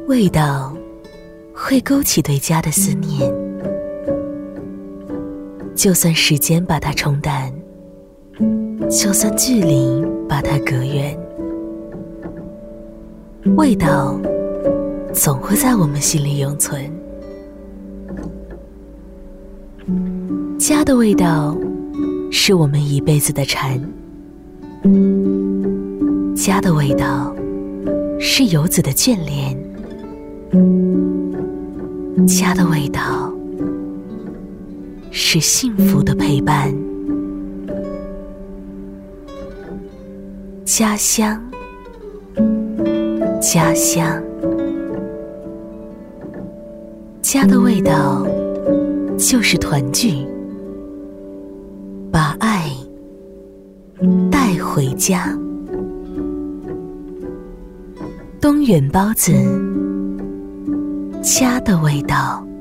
味道会勾起对家的思念，就算时间把它冲淡，就算距离把它隔远，味道总会在我们心里永存。家的味道是我们一辈子的馋，家的味道是游子的眷恋，家的味道是幸福的陪伴。家乡，家乡，家的味道就是团聚，把爱带回家。东远包子，家的味道。